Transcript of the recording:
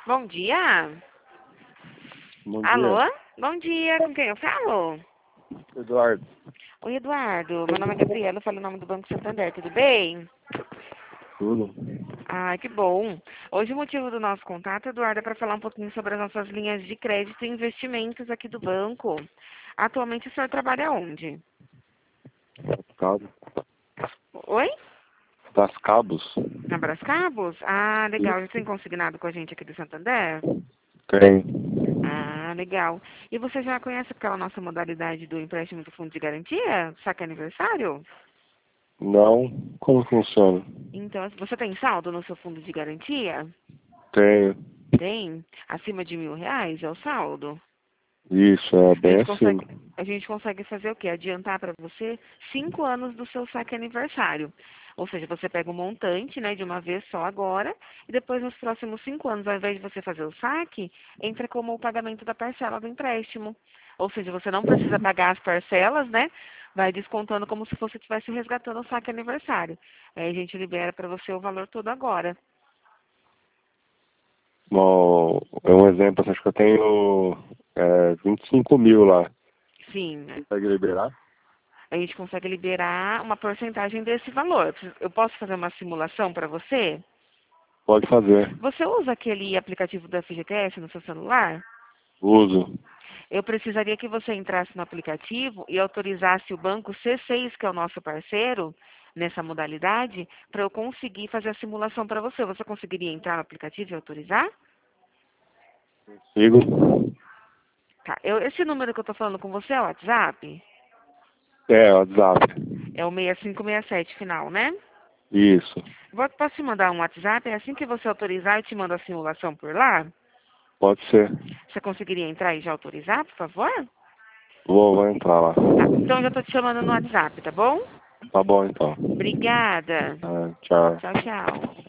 Bom dia. Bom Alô? dia, Bom dia, com quem eu falo? Eduardo. Oi, Eduardo. Meu nome é Gabriela, eu falo o nome do Banco Santander, tudo bem? Tudo? Ah, que bom. Hoje o motivo do nosso contato, Eduardo, é para falar um pouquinho sobre as nossas linhas de crédito e investimentos aqui do banco. Atualmente o senhor trabalha onde? Cabos. Oi? Das Cabos? Na Brascabos? Ah, legal. Já Isso. tem consignado com a gente aqui do Santander? Tem. Ah, legal. E você já conhece aquela nossa modalidade do empréstimo do fundo de garantia? Saque aniversário? Não? Como funciona? Então, você tem saldo no seu fundo de garantia? Tenho. Tem? Acima de R$ 1.000 é o saldo? Isso, é A bem gente acima. consegue, a gente consegue fazer o quê? Adiantar para você 5 anos do seu saque aniversário. Ou seja, você pega um montante, né, de uma vez só agora, e depois nos próximos 5 anos, ao invés de você fazer o saque, entra como o pagamento da parcela do empréstimo. Ou seja, você não precisa pagar as parcelas, né? Vai descontando como se você estivesse resgatando o saque aniversário. Aí a gente libera para você o valor todo agora. Bom, é um exemplo, assim, acho que eu tenho 25 mil lá. Sim, Consegue liberar? a gente consegue liberar uma porcentagem desse valor. Eu posso fazer uma simulação para você? Pode fazer. Você usa aquele aplicativo do FGTS no seu celular? Uso. Eu precisaria que você entrasse no aplicativo e autorizasse o banco C6, que é o nosso parceiro, nessa modalidade, para eu conseguir fazer a simulação para você. Você conseguiria entrar no aplicativo e autorizar? Sigo? Tá. Esse número que eu estou falando com você é o WhatsApp? É, WhatsApp. É o 6567 final, né? Isso. Posso te mandar um WhatsApp? É assim que você autorizar, eu te mando a simulação por lá? Pode ser. Você conseguiria entrar e já autorizar, por favor? Vou entrar lá. Tá. Então eu já estou te chamando no WhatsApp, tá bom? Tá bom, então. Obrigada. Tchau. Tchau, tchau.